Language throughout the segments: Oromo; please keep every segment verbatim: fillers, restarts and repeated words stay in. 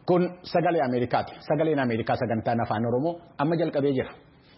Kun sagalee Ameerikaati. Sagaleen Ameerikaa sagantaan afaan Oromoo amma jalqabee jira.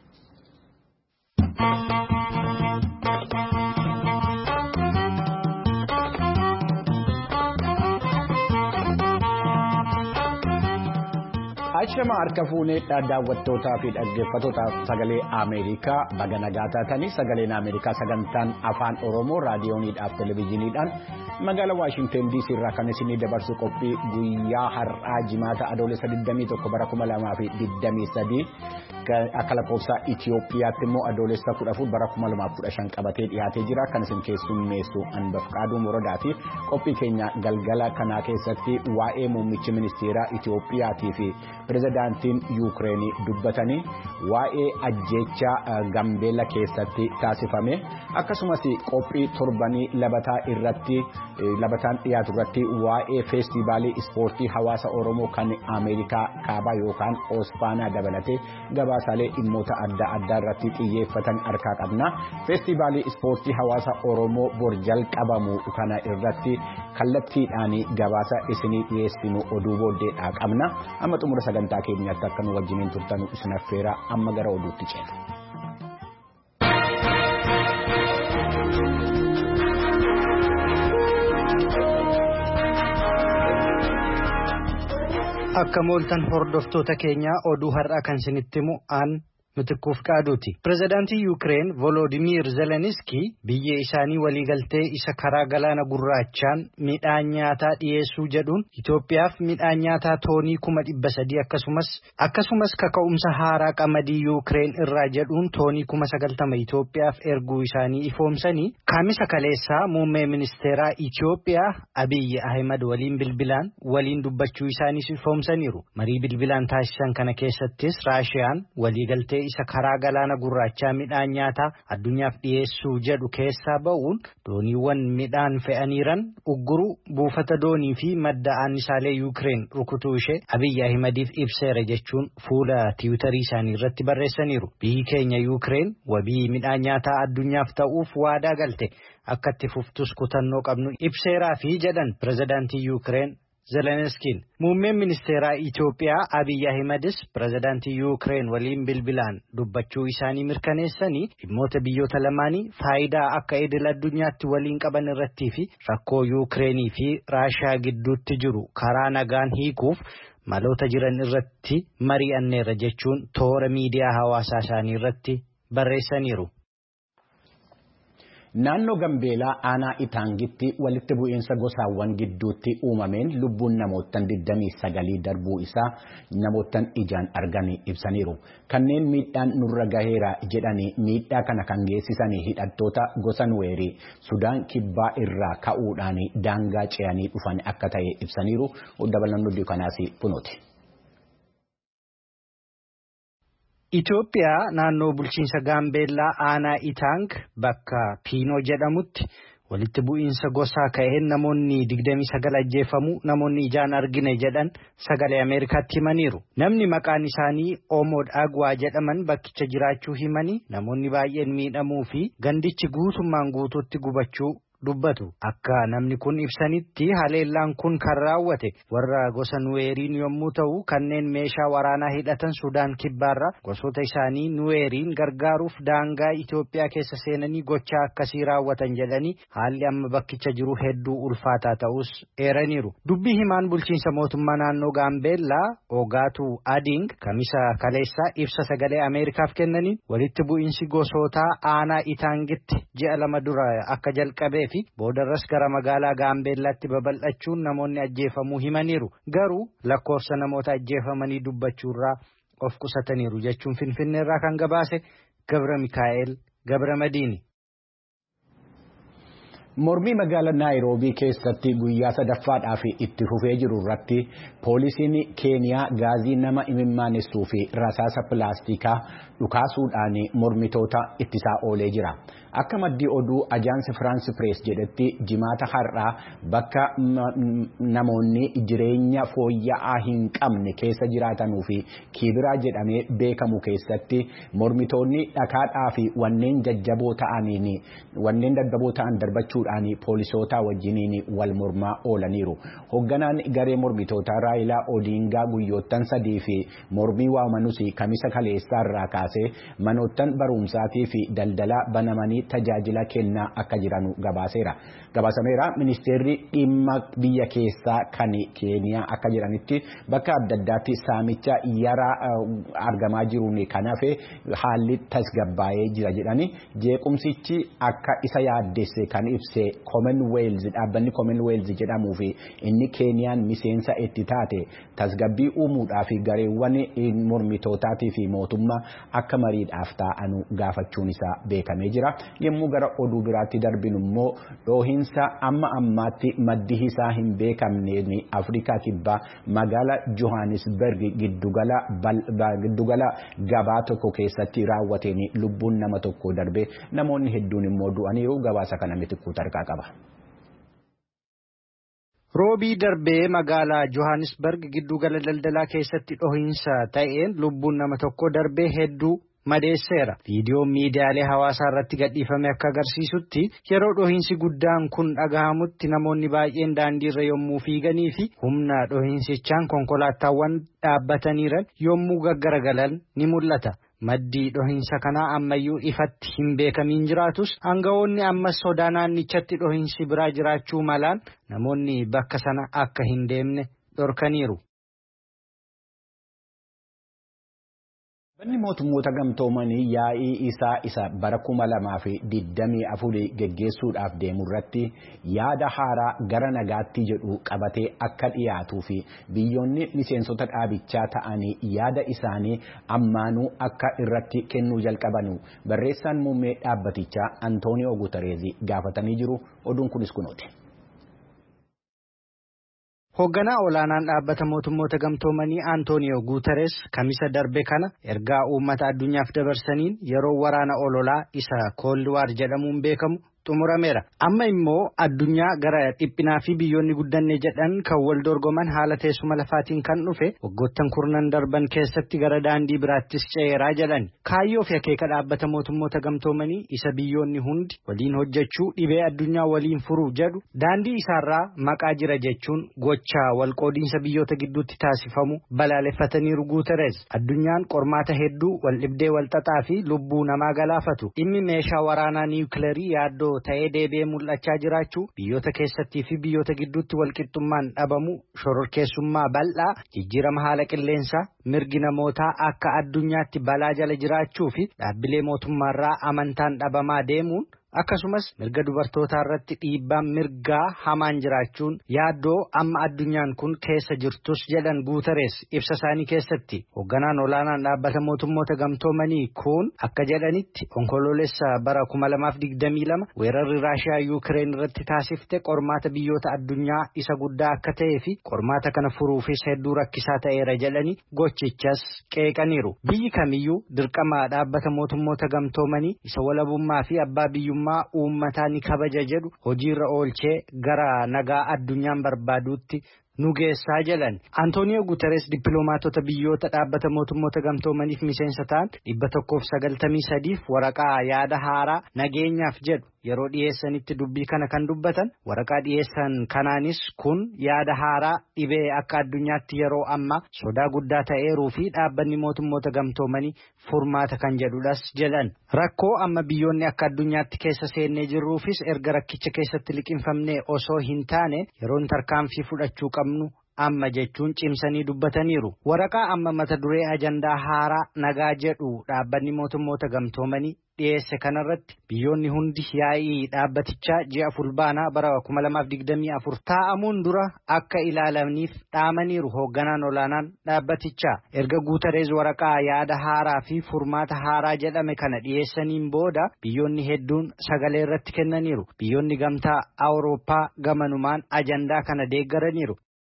Ashama harka fuunee daawwattootaa fi dhaggeeffattoota sagalee Ameerikaa baga nagaa taatanii sagaleen Ameerikaa sagantaan afaan Oromoo raadiyooniidhaaf televezyiiniidhaan magaalaa Waashingtan D C irraa kan isinii dabarsu qophii guyyaa har'aa jimaata adoolessa digdamii tokko bara kuma lamaa fi digdamii sadii akka lakkoofsa Itiyoophiyaatti immoo adoolessa kudha afur bara kuma lamaa fi kudha shan qabatee dhiyaatee jira kan isin keessummeessu Anbafqaaduu Morodaa fi qophii keenya galgala kanaa keessatti waa'ee muummichi ministeeraa Itiyoophiyaatii fi pirezidaantiin Yuukireenii dubbatanii waa'ee ajjeechaa Gambeela keessatti taasifame akkasumas qophii torbanii labataa irratti labataan dhiyaatu irratti waa'ee feestivaalii ispoortii hawaasa Oromoo kan Ameerikaa kaabaa yookaan Oosfaanaa dabalatee gabaasaalee dhimmoota adda addaa irratti xiyyeeffatan harkaa qabna. Feestivaalii ispoortii hawaasa Oromoo bor jalqabamu kana irratti kallattiidhaan gabaasa isinii dhiyeessinu oduu booddeedhaa qabna. Amma xumura sagantaa keenyaatti akka nu wajjiniin turtanu isin affeera amma gara oduutti ceena. Akka mooltan hordoftoota keenya oduu har'aa kan isinitti himu aan Mitiquuf Qaaduuti. Pirezidaantii Yuukireen Volodimiir Zeleniskii biyya isaanii waliigaltee isa karaa galaana gurraachaan midhaan nyaataa dhiyeessuu jedhuun Itoophiyaaf midhaan nyaataa toonii kuma dhibba sadii akkasumas akkasumas kaka'umsa haaraa qamadii Yuukireen irraa jedhuun toonii kuma sagaltama Itoophiyaaf erguu isaanii ifoomsanii kaamisa kaleessaa muummee ministeeraa Itoophiyaa Abiy Ahmed waliin bilbilaan waliin dubbachuu isaanii ifoomsaniiru. Marii bilbilaan taasisan kana keessattis Raashiyaan waliigaltee isa karaa galaana gurraachaa midhaan nyaataa addunyaaf dhiyeessuu jedhu keessaa ba'uun dooniiwwan midhaan fe'aniiran ugguru buufata doonii fi madda annisaalee Yuukireen rukutuu ishee Abiy Ahmediif ibseera jechuun fuula tiwiitarii isaanii irratti barreessaniiru. Biyyi keenya Yuukireen wabii midhaan nyaataa addunyaaf ta'uuf waadaa galte akka itti fuftus kutannoo qabnu ibseeraa fi jedhan pirezidaantii Yuukireen Zeleniskiin. Muummeen ministeeraa Itoophiyaa Abiy Ahmedis pirezidaantii Yuukireen waliin bilbilaan dubbachuu isaanii mirkaneessanii dhimmoota biyyoota lamaanii faayidaa akka idil addunyaatti waliin qaban irrattii fi rakkoo Yuukireenii fi Raashiyaa gidduutti jiru karaa nagaan hiikuuf maloota jiran irratti mari'anneerra jechuun toora miidiyaa hawaasaa isaanii irratti barreessaniiru. Naannoo Gambeelaa aanaa Itaangitti walitti bu'iinsa gosaawwan gidduutti uumameen lubbuun namootan digdamii sagalii darbuu isaa namootan ijaan arganii ibsaniiru. Kanneen miidhaan nurra gaheera jedhanii miidhaa kana kan geessisanii hidhattoota gosa Nuweerii Sudaan Kibbaa irraa ka'uudhaan daangaa ce'anii dhufan akka ta'e ibsaniiru. Dabalaan nuti kanaas kunuuti. Itoophiyaa naannoo bulchiinsa Gaambeellaa aanaa Itaang bakka Piinoo jedhamutti walitti bu'iinsa gosaa ka'een namoonni digdamii sagal ajjeefamu namoonni ijaan argine jedhan sagalee Ameerikaatti himaniiru. Namni maqaan isaanii Omood Agwaa jedhaman bakkicha jiraachuu himanii namoonni baay'een miidhamuu fi gandichi guutummaan guutuutti gubachuu dubbatu. Akka namni kun ibsanitti haleellaan kun kan raawwate warra gosa Nuweeriin yommuu ta'u kanneen meeshaa waraanaa hidhatan Sudaan Kibbaarraa gosoota isaanii Nuweeriin gargaaruuf daangaa Itoophiyaa keessa seenanii gochaa akkasii raawwatan jedhanii haalli amma bakkicha jiru hedduu ulfaataa ta'us eeraniiru. Dubbii himaan bulchiinsa mootummaa naannoo Gaambeellaa Ogaatu Ading kamisa kaleessaa ibsa sagalee Ameerikaaf kennaniin walitti bu'iinsi gosootaa aanaa Itaangitti ji'a lama dura akka jalqabee fi boodarras gara magaalaa Gaambeellaatti babal'achuun namoonni ajjeefamuu himaniiru. Garuu lakkoofsa namoota ajjeefamanii dubbachuurraa of qusataniiru jechuun Finfinneerraa kan gabaase Gabra Mikaa'el Gabra Madiini. Mormii magaalaa Naayiroobii keessatti guyyaa sadaffaadhaaf itti fufee jiru irratti poolisiin Keeniyaa gaazii nama imimmaanesuu fi rasaasa pilaastikaa dhukaasuudhaan mormitoota ittisaa oolee jira. Akka maddii oduu ajaansi Firaansi Pirees jedhetti jimaata har'aa bakka namoonni jireenya fooyya'aa hin qabne keessa jiraatanuu fi kibiraa jedhamee beekamu keessatti mormitoonni dhakaadhaa fi wanneen jajjaboo ta'aniin wanneen daddaboo ta'an darbachuu jechuudhaan poolisoota wajjiniin wal mormaa oolaniiru. Hoogganaan garee mormitootaa Raayilaa Odiingaa guyyoottan sadii fi mormii waamanuus kamisa kaleessaa irraa kaasee manoottan barumsaatii fi daldalaa banamanii tajaajila kennaa akka jiranu gabaaseera. Gabaasameera. Ministeerri dhimma biyya keessaa kan Keeniyaa akka jiranitti bakka adda addaatti saamicha yaraa argamaa jiruun kanaaf haalli tasgabbaa'ee jira jedhani jeequmsichi akka isa yaaddesse kan ibse Commonwealth dhaabbanni Commonwealth jedhamuu fi inni Keeniyaan miseensa itti taate tasgabbii uumuudhaaf gareewwan mormitootaatii fi mootummaa akka mariidhaaf taa'anu gaafachuun isaa beekamee jira. Yommuu gara oduu biraatti darbinu immoo dhoohinsa amma ammaatti maddi isaa hin beekamneen Afrikaa kibbaa magaalaa Johannesburg giddugala gabaa tokko keessatti raawwateen lubbuun nama tokko darbe namoonni hedduun immoo du'aniiru. Gabaasa kana Mitikkuu Tarqaa qaba. Roobii darbee magaalaa Johannesburg giddugala daldalaa keessatti dhohiinsa ta'een lubbuun nama tokko darbee hedduu madeesseera. Viidiyoon miidiyaalee hawaasaa irratti gadhiifame akka agarsiisutti yeroo dhohiinsi guddaan kun dhagahamutti namoonni baay'een daandiirra yommuu fiiganii fi humna dhohiinsichaan konkolaataawwan dhaabbataniiran yommuu gaggaragalan ni mul'ata. Maddii dhohiinsa kanaa ammayyuu ifatti hin beekamiin jiraatus aangawoonni ammas sodaa naannichatti dhohiinsi biraa jiraachuu malaan namoonni bakka sana akka hin deemne dhorkaniiru. Banni mootummoota gamtoomanii yaa'ii isaa isa bara kuma lamaa fi digdamii afurii geggeessuudhaaf deemu irratti yaada haaraa gara nagaatti jedhu qabatee akka dhiyaatuu fi biyyoonni miseensota dhaabichaa ta'anii yaada isaanii ammaanuu akka irratti kennuu jalqabanu barreessaan muummee dhaabbatichaa Antooniyoo Guutareezi gaafatanii jiru. Oduun kunis kunooti. Hoogganaa olaanaan dhaabbata mootummoota gamtoomanii Antooniyoo Guutarees kamisa darbe kana ergaa uummata addunyaaf dabarsaniin yeroo waraana ololaa isa Cold War jedhamuun beekamu xumurameera. Amma immoo addunyaa gara dhiphinaa fi biyyoonni guddanne jedhan kan wal dorgoman haala teessuma lafaatiin kan dhufe waggoottan kurnan darban keessatti gara daandii biraattis ce'eeraa jedhan. Kaayyoo fi akeeka dhaabbata mootummoota gamtoomanii isa biyyoonni hundi waliin hojjechuu dhibee addunyaa waliin furuu jedhu daandii isaarraa maqaa jira jechuun gocha walqoodiinsa biyyoota gidduutti taasifamu balaaleffataniiru Guutarees. Addunyaan qormaata hedduu wal dhibdee wal xaxaa fi lubbuu namaa galaafatu dhimmi meeshaa waraanaa niwukileerii yaaddoo ta'ee deebi'ee mul'achaa jiraachuu biyyoota keessattii fi biyyoota gidduutti walqixxummaan dhabamu shororkeessummaa bal'aa jijjiirama haala qilleensaa mirgi namootaa akka addunyaatti balaa jala jiraachuu fi dhaabbilee mootummaarraa amantaan dhabamaa deemuun akkasumas mirga dubartootaa irratti dhiibbaan mirgaa hamaan jiraachuun yaaddoo amma addunyaan kun keessa jirtus jedhan Guutarees ibsa isaanii keessatti. Hoogganaan olaanaan dhaabbata mootummoota gamtoomanii kun akka jedhanitti onkoloolessa bara kuma lamaaf digdamii lama weerarri Raashiyaa Yuukireen irratti taasifte qormaata biyyoota addunyaa isa guddaa akka ta'ee fi qormaata kana furuufis hedduu rakkisaa ta'eera jedhanii gochichas qeeqaniiru. Biyyi kamiyyuu dirqama dhaabbata mootummoota gamtoomanii isa walabummaa fi abbaa biyyummaa uummataa ni kabaja jedhu hojiirra oolchee gara nagaa addunyaan barbaaduutti nu geessaa jedhan. Antooniyoo Guutarees dippiloomaatota biyyoota dhaabbata mootummoota gamtoomaniif miseensa ta'an dhibba tokkoof sagaltamii sadiif waraqaa yaada haaraa nageenyaaf jedhu yeroo dhiyeessanitti dubbii kana kan dubbatan waraqaa dhiyeessan kanaanis kun yaada haaraa dhibee akka addunyaatti yeroo amma sodaa guddaa ta'eeruu fi dhaabbanni mootummoota gamtoomanii furmaata kan jedhudhas jedhan. Rakkoo amma biyyoonni akka addunyaatti keessa seennee jirruufis erga rakkicha keessatti liqinfamnee osoo hin taane yeroon tarkaanfii fudhachuu qabnu amma jechuun cimsanii dubbataniiru. Waraqaa amma mata duree ajandaa haaraa nagaa jedhu dhaabbanni mootummoota gamtoomanii dhiyeesse kanarratti biyyoonni hundi yaa'ii dhaabbatichaa ji'a fulbaanaa bara kuma lamaaf digdamii afur taa'amuun dura akka ilaalaniif dhaamaniiru. Hoogganaan olaanaan dhaabbatichaa erga Guutarees waraqaa yaada haaraa fi furmaata haaraa jedhame kana dhiyeessaniin booda biyyoonni hedduun sagalee irratti kennaniiru. Biyyoonni gamtaa Awurooppaa gamanumaan ajandaa kana deeggaraniiru.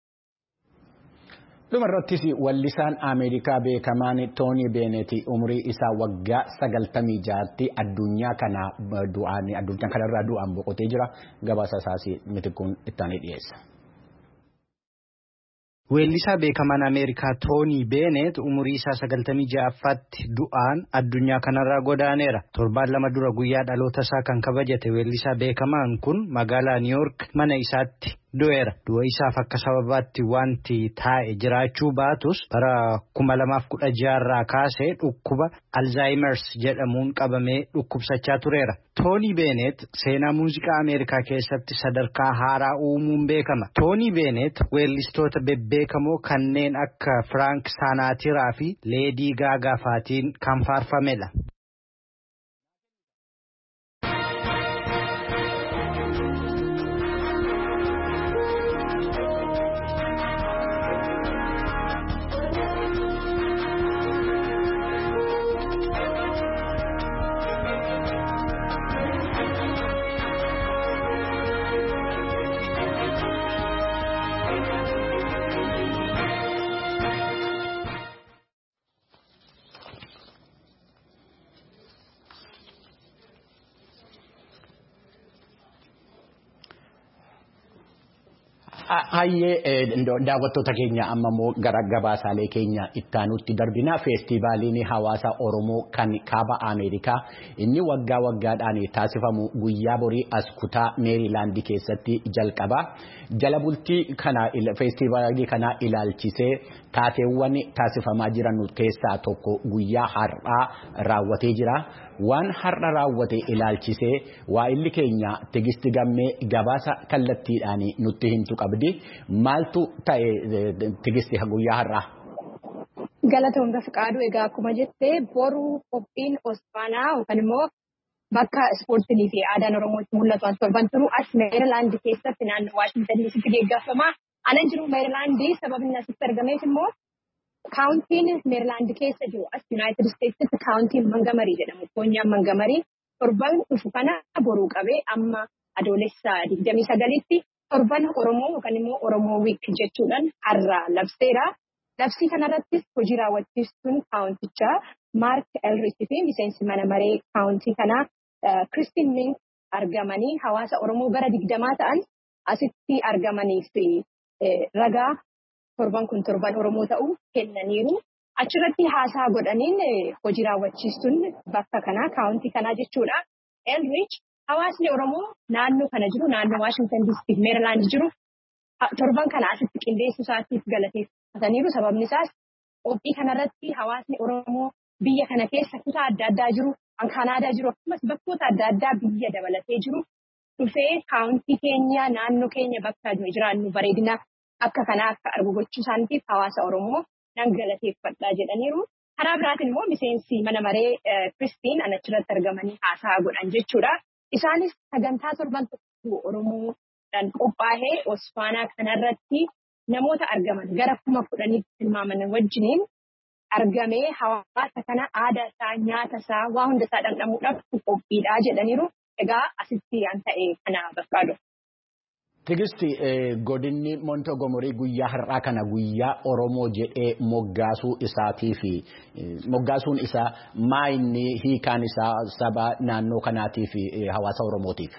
Dhumarrattis wallisaan Ameerikaa beekamaan Toonii Beenet umrii isaa waggaa sagaltamii ja'atti addunyaa kana du'aan addunyaa kanarraa du'aan boqotee jira. Gabaasa isaas Mitikkuun ittaanii dhiyeessa. Weellisaa beekamaan Ameerikaa Toonii Beenet umurii isaa sagaltamii ja'affaatti du'aan addunyaa kanarraa godaaneera. Torbaan lama dura guyyaa dhaloota isaa kan kabajate weellisaa beekamaan kun magaalaa New York mana isaatti du'eera. Du'a isaaf akka sababaatti wanti taa'e jiraachuu baatus bara kuma lamaaf kudha jaharraa kaasee dhukkuba Alzheimer's jedhamuun qabamee dhukkubsachaa tureera. Toonii Beenet seenaa muuziqaa Ameerikaa keessatti sadarkaa haaraa uumuun beekama. Toonii Beenet weellistoota bebbeekamoo kanneen akka Frank Sinatra fi Lady Gaga faatiin kan faarfamedha. Hayyee daawwattoota keenya amma immoo gara gabaasaalee keenya ittaanutti darbina. Feestivaaliin hawaasa Oromoo kan kaaba Ameerikaa inni waggaa waggaadhaan taasifamu guyyaa borii as kutaa Meerilaand keessatti jalqaba. Jala bultii kana feestivaalii kana ilaalchisee taateewwan taasifamaa jiran keessaa tokko guyyaa har'aa raawwatee jira. Waan har'a raawwate ilaalchisee waa'illi keenya Tigisti Gammee gabaasa kallattiidhaan nutti himtu qabdi. Maaltu ta'e Tigisti guyyaa har'aa? Galatoomna Fiqaaduu, egaa akkuma jettee boruu qophiin Osfaanaa yookaan immoo bakka ispoortii fi aadaan Oromootti mul'atu as torban turu as Meerilaand keessatti naannoo Waashingtan diisiitti geggeeffama. Anan jiru Meerilaand sababni asitti argameef immoo kaawuntiin Meerilaand keessa jiru as Yuunaayitid Isteetsitti kaawuntiin Mangamarii jedhamu. Koonyaan Mangamarii torban dhufu kana boruu qabee amma adoolessa digdamii sagalitti torban Oromoo yookaan immoo Oromoo wiik jechuudhaan har'a labseera. Labsii kanarrattis hojii raawwachiistuun kaawuntichaa Maark Elrichi fi miseensi mana maree kaawuntii kanaa Kiristiin Mink argamanii hawaasa Oromoo gara digdamaa ta'an asitti argamanii fi ragaa torban kun torban Oromoo ta'uu kennaniiru. Achirratti haasaa godhaniin hojii raawwachiistuun bakka kanaa kaawuntii kanaa jechuudha. Elrich hawaasni Oromoo naannoo kana jiru naannoo Waashingtan diisiitti Meerilaand jiru torban kana asitti qindeessuu isaatiif galateeffataniiru. Sababni isaas qophii kanarratti hawaasni Oromoo biyya kana keessa kutaa adda addaa jiru, kan Kanaadaa jiru akkasumas bakkoota adda addaa biyya dabalatee jiru dhufee kaawuntii keenya naannoo keenya bakka jiraannu bareedina akka kanaa akka argu gochuu isaaniitiif hawaasa Oromoo nan galateeffadhaa jedhaniiru. Karaa biraatiin immoo miseensi mana maree Kiristiin achirratti argamanii haasaa godhan jechuudha. Isaanis sagantaa torban tokko Oromoodhaan qophaa'ee Osfaanaa kanarratti namoota argaman gara kuma kudhaniitti tilmaaman wajjiniin argamee hawaasa kana aadaa isaa, nyaata isaa, waa hunda isaa dhandhamuudhaaf qophiidhaa jedhaniiru. Egaa asitti an ta'e kana bakkaadhu. Tigisti godinni Montogomorii guyyaa har'aa kana guyyaa Oromoo jedhee moggaasuu isaatii fi moggaasuun isaa maa inni hiikaan isaa saba naannoo kanaatii fi hawaasa Oromootiif?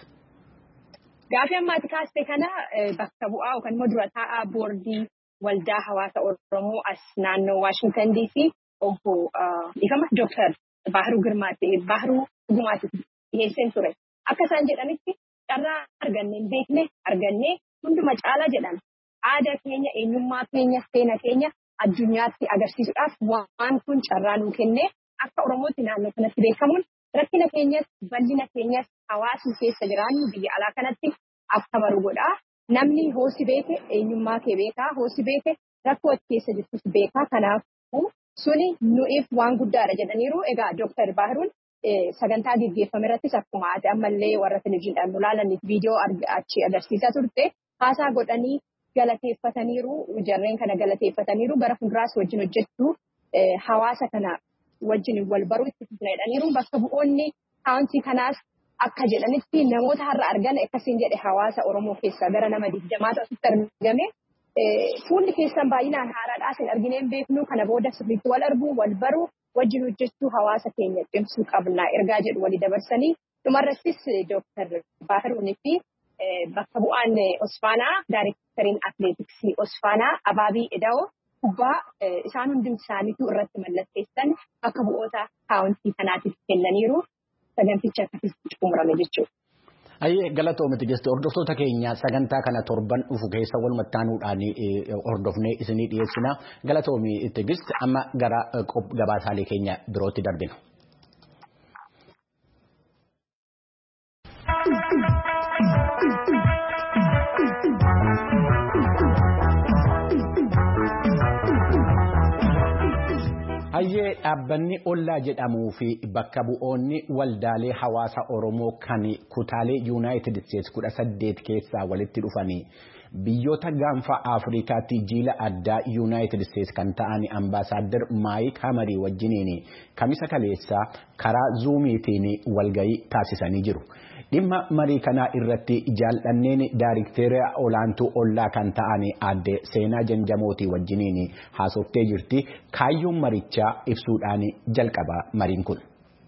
Gaaffii ammaati kaastee kana bakka bu'aa yookaan immoo dura taa'aa boordii waldaa hawaasa Oromoo as naannoo Waashingtan diisii obbo dhiifama Dooktar Baahiruu Girmaatti Baahiruu Dhugumaatti dhiyeesseen ture. Akka isaan jedhanitti carraa argannee beekne argannee hunduma caalaa jedhan aadaa keenya, eenyummaa keenya, seena keenya addunyaatti agarsiisuudhaaf waan kun carraa nuu kennee akka Oromootti naannoo kanatti beekamuun rakkina keenyas bal'ina keenyas hawaasni keessa jiraannu biyya alaa kanatti akka baru godhaa. Namni hoosi beeke eenyummaa kee beekaa, hoosi beeke rakkoo keessa jirtus beekaa. Kanaafuu suni nuuf waan guddaadha jedhaniiru. Egaa Dooktar Baahiruun sagantaa gaggeeffame irrattis akkuma ati ammallee warra televizyiiniidhaan nu ilaalaniif viidiyoo achi agarsiisaa turte haasaa godhanii galateeffataniiru. Jarreen kana galateeffataniiru. Gara fuulduraas wajjin hojjechuu hawaasa kana wajjin wal baruu itti fufnedhaniiru. Bakka bu'oonni kaawuntii kanaas akka jedhanitti namoota har'a argan akkasiin jedhe hawaasa Oromoo keessaa gara nama digdamaatu asitti argame. Fuulli keessan baay'inaan haaraadhaas hin argineen beeknu. Kana booda sirriitti wal arguu, wal baruu, wajjin hojjechuu hawaasa keenya cimsuu qabna ergaa jedhu walii dabarsanii dhumarrattis Dooktar Baahiruunii fi bakka bu'aan Osfaanaa daayireekteriin atileetiksii Osfaanaa Abaabii Eda'oo kubbaa isaan hundi isaaniitu irratti mallatteessan bakka bu'oota kaawuntii kanaatiif kennaniiru saganticha akkasitti xumurame jechuudha. Ayyee galatoomii Tigist hordoftoota keenya sagantaa kana torban dhufu keessa walumatti aanuudhaan hordofnee isinii dhiyeessina. Galatoomii Tigist amma gara gabaasaalee keenya birootti darbina. Hayyee dhaabbanni ollaa jedhamuu fi bakka bu'oonni waldaalee hawaasa Oromoo kan kutaalee Yuunaayitid Isteetsi kudha saddeet keessaa walitti dhufanii biyyoota gaanfa Afrikaatti jiila addaa Yuunaayitid Isteetsi kan ta'an ambaasaaddar Maayik Hamarii wajjiniin kamisa kaleessaa karaa zuumiitiin walgayii taasisanii jiru. Dhimma marii kanaa irratti jaallanneen daayirikteera olaantuu ollaa kan ta'an aadde Seenaa Janjamootii wajjiniin haasoftee jirti. Kaayyoon marichaa ibsuudhaan jalqaba mariin kun.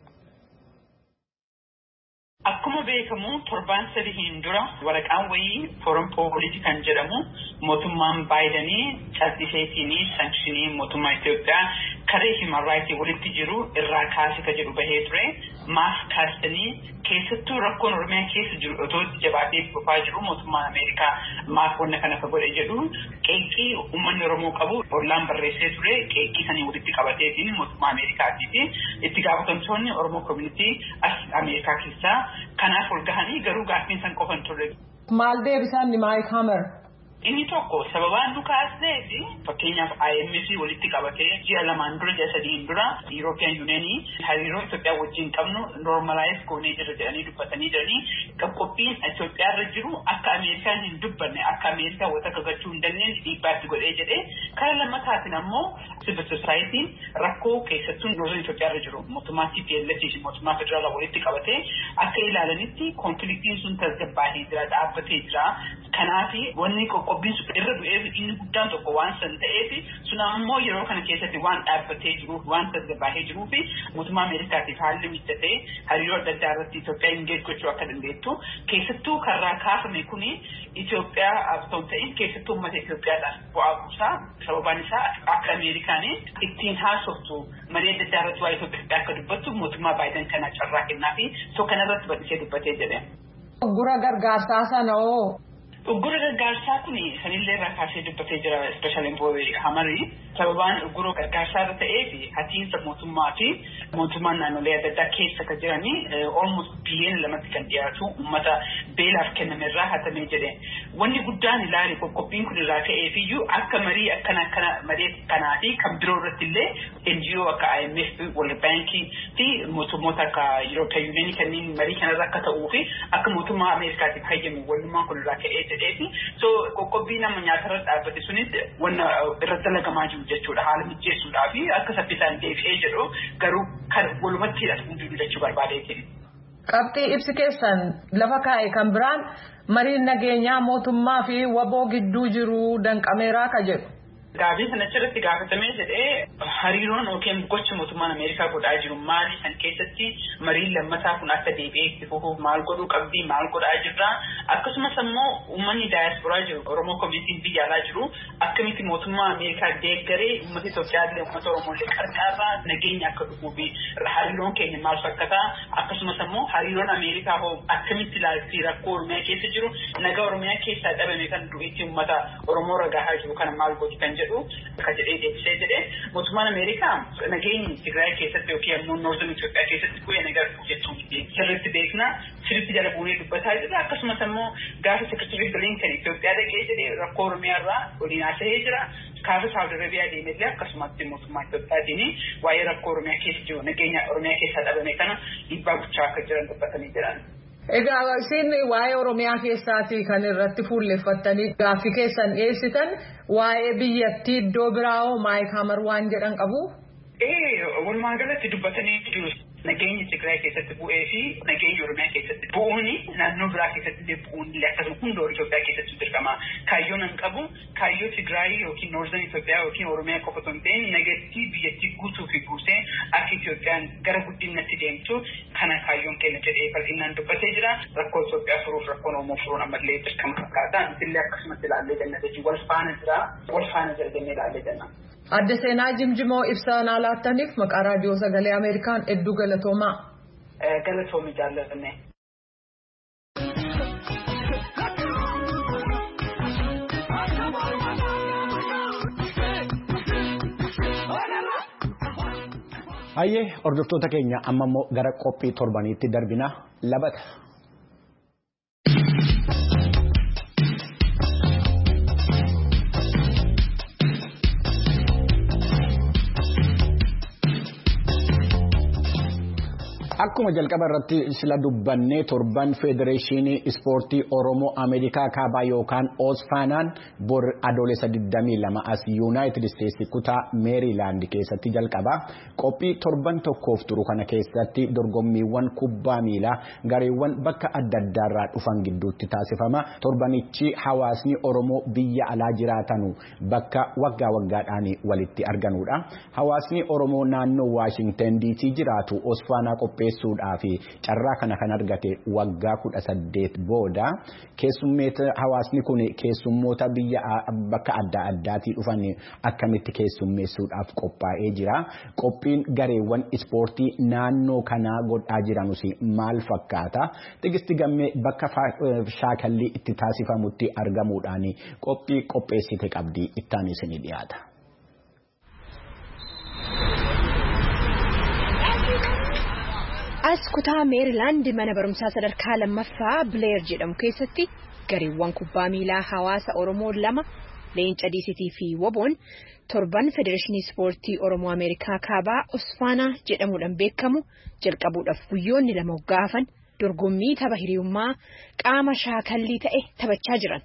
Akkuma beekamu torbaan sadiin dura waraqaan wayii forum poliitii kan jedhamu mootummaan Baayidanii calliseetiin sankshinii mootummaa Itoophiyaa karee human rights walitti jiru irraa kaasika jedhu bahee ture. Maaf kaastanii keessattuu rakkoon Oromiyaa keessa jiru otoo jabaatee dhufaa jiru mootummaan Ameerikaa maaf wanna kana akka godhe jedhu qeeqii uummanni Oromoo qabu ollaan barreessee ture. Qeeqii sanii walitti qabateetiin mootummaa Ameerikaatii fi itti gaafatamtoonni Oromoo community as Ameerikaa keessaa kanaaf ol gahanii garuu gaaffiin san qofan ture. Maal deebisan Maayik Hamer? Inni tokko sababaan dhukaasnee fi fakkeenyaaf I M F walitti qabatee ji'a lamaan dura ji'a sadiin dura European Union hariiroo Itoophiyaa wajjin qabnu normalize goonee jirra jedhanii dubbatanii jiranii qophiin Itoophiyaa irra jiru akka Ameerikaan hin dubbanne akka Ameerikaa wata gagachuu hin dandeenye dhiibbaatti godhee jedhee kara lammataatiin ammoo civil society rakkoo keessattuu Northern Itoophiyaa irra jiru mootummaa T P L F fi mootummaa federaalaa walitti qabatee akka ilaalanitti konfliktiin sun tasgabbaahee jira dhaabbatee jira. Kanaaf wanni qophiin sun irra bu'ee inni guddaan tokko waan san ta'eef sun ammoo yeroo kana keessatti waan dhaabbatee jiruuf waan tasgabbaahee jiruuf mootummaa Ameerikaatiif haalli mijatee hariiroo adda addaa irratti Itoophiyaa engage gochuu akka dandeettu keessattuu karraa kaafame kuni Itoophiyaa abtoon ta'in keessattuu uummata Itoophiyaadhaan bu'aa buusaa sababaan isaa akka Ameerikaan ittiin haasoftu marii adda addaa irratti waa'ee Itoophiyaa akka dubbattu mootummaa Baayiden kana carraa kennaa fi soo kanarratti bal'isee dubbatee jedhe. Uggura gargaarsaa sana oo Uggura gargaarsaa kun sanillee irraa kaasee dubbatee jira Special Envoy Hamarii sababaan uggura gargaarsaa irra ta'ee fi hatiinsa mootummaa fi mootummaan naannolee adda addaa keessa kan jiranii almost biliyoona lamatti kan dhiyaatu uummata beelaaf kenname irraa hatamee jedhe. Wanni guddaan ilaali qophiin kun irraa ka'eef iyyuu akka marii akkana akkana marii kanaa fi kan biroo irratti illee N G O akka I M F World Bank fi mootummoota akka European Union kanneen marii kanarra akka ta'uu fi akka mootummaa Ameerikaatiif hayyamu walummaan kun irraa ka'ee jedheefi so qoqqobbii nama nyaatarra dhaabbate sunis wanna irratti dalagamaa jiru jechuudha haala mijeessuudhaa fi akka saffisaan deebi'ee jedhu garuu kan walumattiidha hunduu jechuu barbaadeetiin. Qabxii ibsi keessan lafa kaa'e kan biraan mariin nageenyaa mootummaa fi waboo gidduu jiru danqameeraa ka jedhu. Gaabii sana achirratti gaafatamee jedhee hariiroon yookiin gochi mootummaan Ameerikaa godhaa jiru maali san keessatti mariin lammataa kun akka deebi'ee itti fufuuf maal godhuu qabdii maal godhaa jirra akkasumas ammoo uummanni daayasporaa jiru Oromoo koominitiin biyya alaa jiru akkamitti mootummaa Ameerikaa deeggaree uummata Itoophiyaa illee uummata Oromoolee qarqaarraa nageenya akka dhufuu fi hariiroon keenya maal fakkataa akkasumas ammoo hariiroon Ameerikaa hoo akkamitti ilaalti rakkoo Oromiyaa keessa jiru nagaa Oromiyaa keessaa dhabame kan du'iitti uummata Oromoo ragahaa jiru kana maal godhu kan akka jedhee deebisee jedhee mootummaan Ameerikaa nageenyi Tigraay keessatti yookiin ammoo Noorzen Itoophiyaa keessatti bu'ee nagaa jechuun sirriitti beekna sirriitti jala buunee dubbataa jira akkasumas ammoo gaafa Sekretary Blinken Itoophiyaa dhaqee jedhee rakkoo Oromiyaa irraa waliin haasa'ee jira gaafa Saawudi Arabiyaa deemeellee akkasumatti mootummaa Itoophiyaatiin waa'ee rakkoo Oromiyaa keessa jiru nageenya Oromiyaa keessaa dhabame kana dhiibbaa gochaa akka jiran dubbatanii jiran. Egaa isin waa'ee Oromiyaa keessaati kan irratti fuulleeffattanii gaaffii keessan dhiyeessitan waa'ee biyyattii iddoo biraawoo Maayik Hamar waan jedhan qabu? Ee walumaa galatti dubbatanii jiru. nageenyi Tigraay keessatti bu'ee fi nageenyi Oromiyaa keessatti bu'uuni naannoo biraa keessatti illee bu'uun illee akkasuma hunda Itoophiyaa keessatti dirqama. Kaayyoon an qabu kaayyoo Tigraay yookiin Noorzen Itoophiyaa yookiin Oromiyaa qofa osoo hin ta'in nageettii biyyattii guutuu fi guusee akka Itoophiyaan gara guddinatti deemtu kana kaayyoon keenya jedhee bal'inaan dubbatee jira. Rakkoo Itoophiyaa furuuf rakkoon Oromoo furuun ammallee dirqama fakkaata. Illee akkasumatti ilaallee jenna jechuun wal faana jira wal faana jira jennee ilaallee jenna. Adde Seenaa Jimjimoo ibsa naa laattaniif maqaa raadiyoo sagalee Ameerikaan hedduu galatoomaa. Galatoomi jaallatame. Hayyee hordoftoota keenya amma immoo gara qophii torbaniitti darbina labata. Akkuma jalqaba irratti sila dubbannee torban Federeeshinii Ispoortii Oromoo Ameerikaa Kaabaa yookaan Oosfaanaan bor adoolessa digdamii lama as Yuunaayitid Isteetsi kutaa Meeriilaand keessatti jalqaba. Qophii torban tokkoof turu kana keessatti dorgommiiwwan kubbaa miilaa gareewwan bakka adda addaarraa dhufan gidduutti taasifama. Torbanichi hawaasni Oromoo biyya alaa jiraatanu bakka waggaa waggaadhaan walitti arganudha. Hawaasni Oromoo naannoo Waashingtan D C jiraatu Oosfaanaa qophii fi carraa kana kan argate waggaa kudha saddeet booda keessummeeta hawaasni kun keessummoota biyya bakka adda addaatii dhufan akkamitti keessummeessuudhaaf qophaa'ee jira. Qophiin gareewwan ispoortii naannoo kanaa godhaa jiranus maal fakkaata? Tigisti gammee bakka shaakallii itti taasifamutti argamuudhaan qophii qopheessite qabdi ittaan isinii dhiyaata. As kutaa Meeriilaand mana barumsaa sadarkaa lammaffaa Bileer jedhamu keessatti gareewwan kubbaa miilaa hawaasa Oromoo lama Leenca Diisitii fi Woboon torban Federeeshinii Ispoortii Oromoo Ameerikaa Kaabaa Oosfaanaa jedhamuudhaan beekamu jalqabuudhaaf guyyoonni lama hoggaafan dorgommii tapha hiriyummaa qaama shaakallii ta'e taphachaa jiran.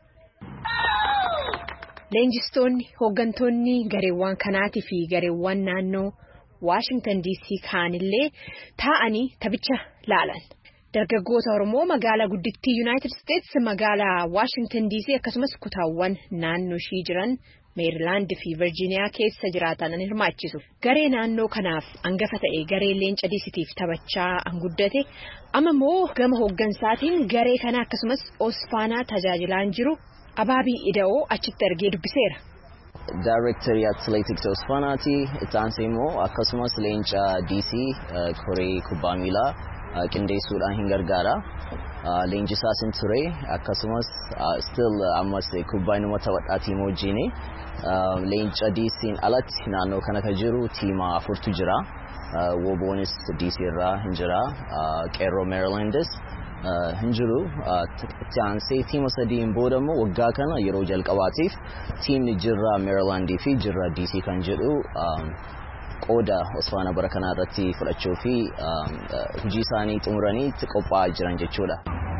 Leenjistoonni hooggantoonni gareewwan kanaatii fi gareewwan naannoo Washington D C kaanillee taa'anii taphicha laalan. Dargaggoota Oromoo magaalaa guddittii United States magaalaa Washington D C akkasumas kutaawwan naannoo ishii jiran Meeriilaand fi Virgiiniyaa keessa jiraatan hirmaachisu. Garee naannoo kanaaf hangafa ta'e garee Leenca Diisitiif taphachaa anguddate amma immoo gama hooggansaatiin garee kana akkasumas Oosfaanaa tajaajilaan jiru Abaabii Ida'oo achitti argee dubbiseera. Directory Athletics Oosfaanaati itti immoo akkasumas Leenca D C koree kubbaa miilaa qindeessuudhaan hin gargaara. Leenjisaa sin ture akkasumas still ammas kubbaa inuma taphadhaa tiima wajjin. Leenca D C'n alatti naannoo kana kan jiru tiima afurtu jira. Woboonis D C irraa hin jira. Qeerroo Meeriilaandis hin jiru. Taansee tiima sadiin booda immoo waggaa kana yeroo jalqabaatiif tiimni jirra Meeriilaand fi jirra D C kan jedhu qooda Oosfaanaa bara kana irratti fudhachuu fi hojii isaanii xumuranii qophaa'aa jiran jechuudha.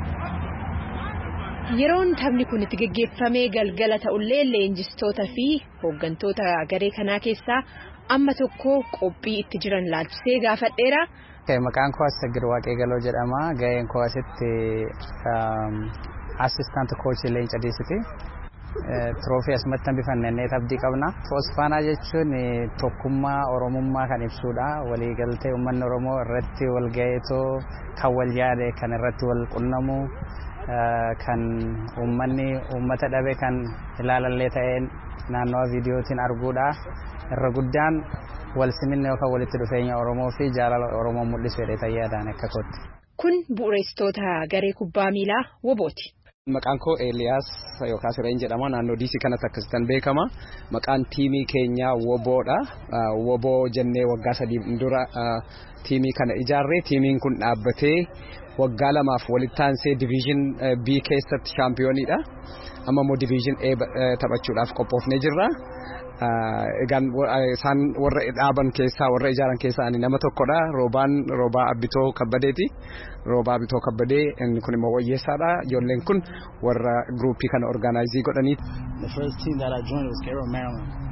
Yeroon taphni kun itti gaggeeffamee galgala ta'ullee leenjistoota fi hooggantoota garee kanaa keessaa amma tokko qophii itti jiran laalchisee gaafadheera. Maqaan koo Assagir Waaqeegaloo jedhama. Gaheen koo asitti assistant coach Leenca D C'ti. Troofii asumatti bifannee abdii qabna. Oosfaanaa jechuun tokkummaa Oromummaa kan ibsudha. Waliigaltee uummanni Oromoo irratti wal gaheetoo kan wal yaade kan irratti wal qunnamu kan uummanni uummata dhabe kan ilaalallee ta'een naannoo viidiyootiin arguudha. Irra guddaan wal siminne yookaan walitti dhufeenya Oromoo fi jaalala Oromoo mul'isu jedhee tayyaadhaan akka kootti. Kun bu'uureessitoota garee kubbaa miilaa Wobooti. Maqaan koo Eeliyaas yookaan Sireen jedhama. Naannoo D C kanatti akkasitti beekama. Maqaan tiimii keenyaa Woboodha. Woboo jennee waggaa sadii dura tiimii kana ijaarree tiimiin kun dhaabbatee waggaa lamaaf walitti aansee diviizhin B keessatti shaampiyooniidha. Amma immoo diviizhin A taphachuudhaaf qophoofnee jirra. Egaan isaan warra dhaaban keessaa warra ijaaran keessaa ani nama tokkodha. Roobaan Roobaa Abbitoo Kabbadeeti. Roobaa Abbitoo Kabbadee inni kun immoo wayyeessaadha. Ijoolleen kun warra groupii kana organizii godhanii. The first team that I joined was Qeerroo Maryland.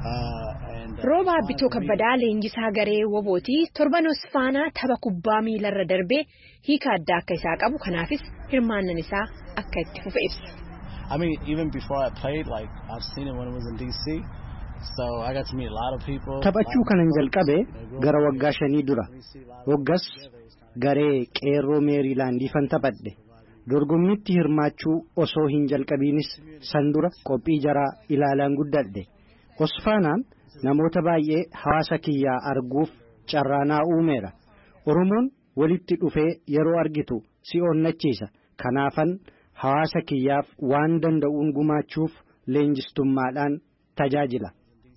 Rooba Bitoo Kabbadaa leenjisaa garee wobooti torban Osfaanaa tapha kubbaa miilarra darbee hiika addaa akka isaa qabu kanaafis hirmaannan isaa akka itti fufe ibsa. I mean, even before I played, like I've seen it when it was in D C, so I got to meet a lot of people. Taphachuu kanan jalqabe gara waggaa shanii dura. Waggas garee qeerroo Meerilaandii fan taphadhe. Dorgommiitti hirmaachuu osoo hin jalqabiinis san dura qophii jaraa ilaalaan guddadhe. Osfaanaan namoota baay'ee hawaasa kiyyaa arguuf carraanaa uumeera. Oromoon walitti dhufee yeroo argitu si onnachiisa. Kanaafan hawaasa kiyyaaf waan danda'uun gumaachuuf leenjistummaadhaan tajaajila.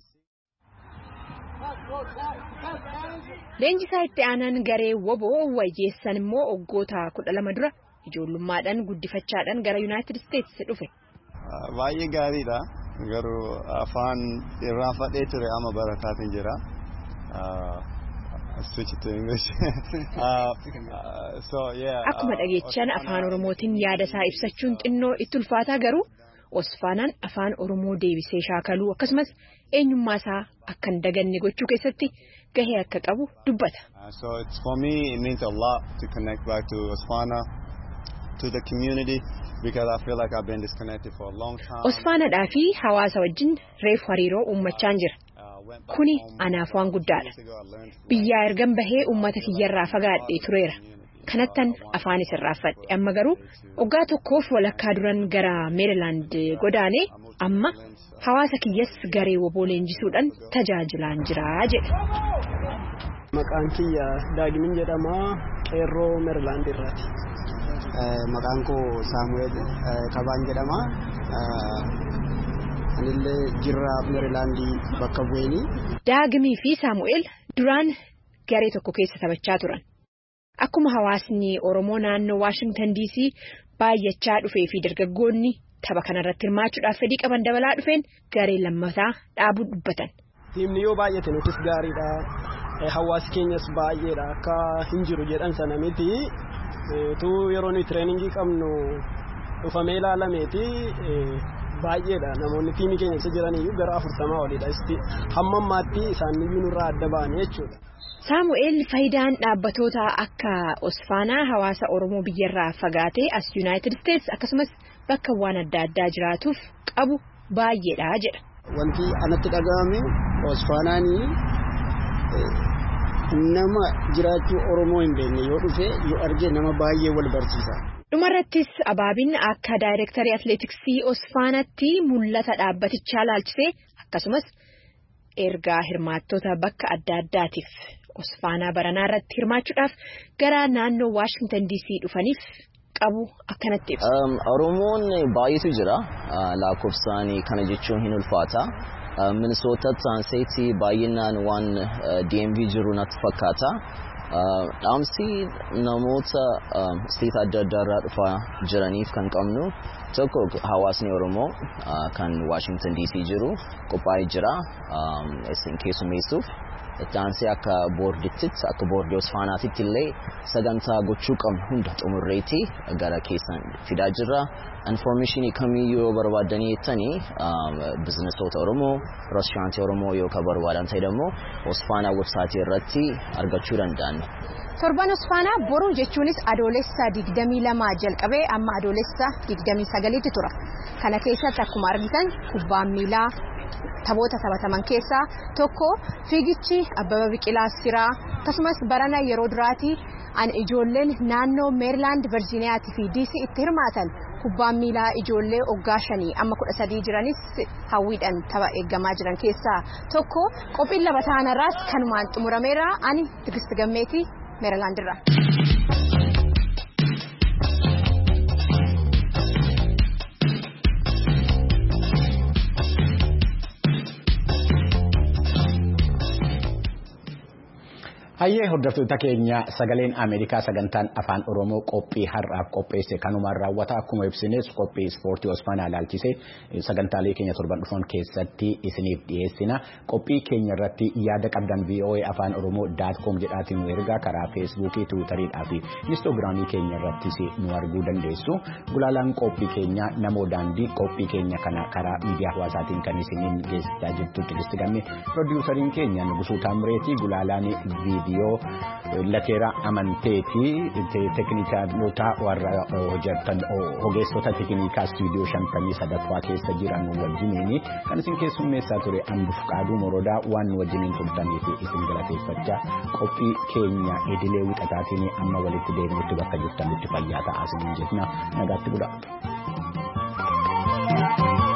Leenjisaa itti aanaan garee woboo wayyeessan immoo waggoota kudha lama dura ijoollummaadhaan guddifachaadhaan gara United States dhufe. Baay'ee gaariidha. Garuu afaan irraanfadhee ture amma barataatiin jira. Switch to English. uh, so yeah. Akkuma dhageechaan afaan Oromootiin yaada isaa ibsachuun xinnoo itti ulfaataa garuu Osfaanaan afaan Oromoo deebisee shaakaluu akkasumas eenyummaa isaa akka hin daganne gochuu keessatti gahee akka qabu dubbata. So it's for me it means a lot to connect back to Osfana, to the community because I feel like I've been disconnected for a long time. Osfaanaadhaa fi hawaasa wajjin reef hariiroo uummachaan jira. Kuni anaaf waan guddaadha. Biyyaa ergan bahee uummata kiyyarraa fagaadhee tureera. Kanattan afaanis irraanfadhe. Amma garuu waggaa tokkoof walakkaa duran gara Meerilaand godaanee amma hawaasa kiyyas garee woboo leenjisuudhaan tajaajilaan jira jedhe. Maqaan kiyya Daagimin jedhama qeerroo Meerilaand irraati. Maqaan koo Saamu'eel Kabaan jedhama. Anillee jirra Meerilaandii bakka bu'eenii. Daagimii fi Saamu'eel duraan garee tokko keessa taphachaa turan. Akkuma hawaasni Oromoo naannoo Washington D C baay'achaa dhufee fi dargaggoonni tapha kanarratti hirmaachuudhaaf fedhii qaban dabalaa dhufeen garee lammataa dhaabuu dubbatan. Tiimni yoo baay'ate nutis gaariidha. Hawaasi keenyas baay'eedha akka hin jiru jedhan sana miti. Tu yeroo nuyi tireeningii qabnu dhufamee ilaalameeti. Baay'eedha namoonni tiimii keenya isa jiraniyyuu gara afurtamaa oliidha. Hamma ammaatti isaan iyyuu nurraa adda ba'anii jechuudha. Saamu'eel faayidaan dhaabbatoota akka Osfaanaa hawaasa Oromoo biyyarraa fagaatee as United States akkasumas bakka waan adda addaa jiraatuuf qabu baay'eedha jedha. Wanti anatti dhaga'ame Osfaanaanii nama jiraachuu Oromoo hin beekne yoo dhufe yoo arge nama baay'ee wal barsiisa. Dhumarrattis Abaabin akka daayirektarii atileetiksii Osfaanaatti mul'ata dhaabbatichaa laalchisee akkasumas ergaa hirmaattota bakka adda addaatiif Osfaanaa baranaa irratti hirmaachuudhaaf gara naannoo Washington D C dhufaniif qabu akkanatti ibsa. Oromoon baay'eetu jira. Lakkoofsaan kana jechuun hin ulfaata. Minnesota Transeeti baay'inaan waan D M V jiru natti fakkaata. Dhaamsi namoota state adda addaa irraa dhufaa jiraniif kan qabnu tokko hawaasni Oromoo kan Washington D C jiru qophaa'ee jira isin keessummeessuuf. Taansii akka boordittis akka boordii Osfaanaatitti illee sagantaa gochuu qabnu hunda xumurreetii gara keessan fidaa jirra. Informationii kamiyyuu yoo barbaadanii jettanii bizinesoota Oromoo, reestooraantii Oromoo yoo ka barbaadan ta'e immoo Osfaanaa websaayitii irratti argachuu danda'an. Torban Osfaanaa boruu jechuunis adoolessa digdamii lama jalqabee amma adoolessa digdamii sagaliitti tura. Kana keessatti akkuma argitan kubbaan miilaa taphoota taphataman keessaa tokko fiigichi Abbaba Biqilaa Siraa akkasumas barana yeroo duraati an ijoolleen naannoo Meerilaand, Virgiiniyaatii fi D C itti hirmaatan kubbaan miilaa ijoollee waggaa shanii amma kudha sadii jiranis hawwiidhaan tapha eeggamaa jiran keessaa tokko qophiin labataa irratti kanumaan xumurameera. Ani Tigist Gammeetii Meerilaand irraa. Hayyee hordoftoota keenya sagaleen Ameerikaa sagantaan afaan Oromoo qophii har'aaf qopheesse kanumaan raawwata akkuma ibsines qophii ispoortii Osfaanaa ilaalchisee sagantaalee keenya torban dhufan keessatti isiniif dhiyeessina. Qophii keenya irratti yaada qabdan V O A afaan Oromoo dot com jedhaatiin nu ergaa karaa feesbuukii, tiwiitariidhaa fi inistoogiraamii keenya irrattis nu arguu dandeessu. Gulaalaan qophii keenya namoo daandii qophii keenya kana karaa miidiyaa hawaasaatiin kan isiniin geessisaa jirtu Tigist Gammee, pirodiisariin keenya Nugusuu Taamireetii, gulaalaan viidiyoo lateera amanteetii teeknikaanota warra hojjetan ogeessota teeknikaa istuudiyoo shantamii sadaffaa keessa jiran wajjiniin kan isin keessummeessaa ture Anduuf Qaaduu Morodaa waan wajjiniin turtaniif isin galateeffachaa qophii keenya idilee wixataatiin amma walitti deebinutti bakka jirtanitti fayyaa ta'aa isiniin jenna nagaatti bulaa.